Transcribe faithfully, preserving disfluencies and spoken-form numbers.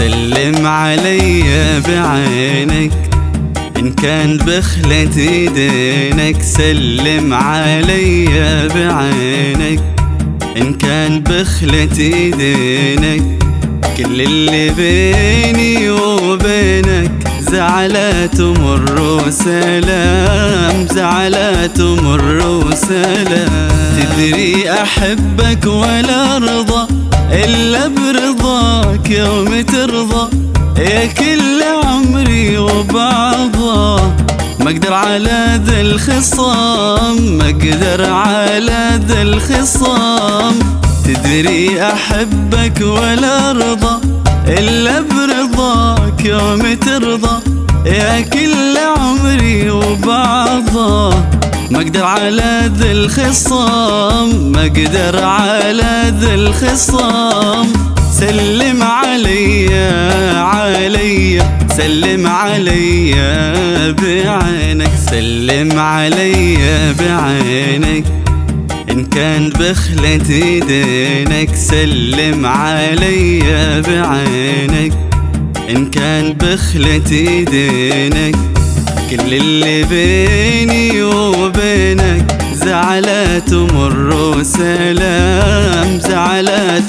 سلم علي بعينك إن كان بخلة ايدينك، سلم علي بعينك إن كان بخلة ايدينك. كل اللي بيني وبينك زعلات مر وسلام، زعلات مر وسلام. تدري أحبك ولا أرضى إلا برضاك يوم ترضى، يا كل عمري وبعضه. ما اقدر على ذا الخصام، ما اقدر على ذا الخصام. تدري أحبك ولا أرضى إلا برضاك يوم ترضى، يا كل عمري وبعضه. ما اقدر على ذا الخصام، ما اقدر على ذا الخصام. سلم علي علي سلم علي بعينك، سلم علي بعينك إن كان بخلة ايدينك، سلم علي بعينك إن كان بخلة ايدينك. كل اللي بيني وبينك زعلات مر وسلام، زعلات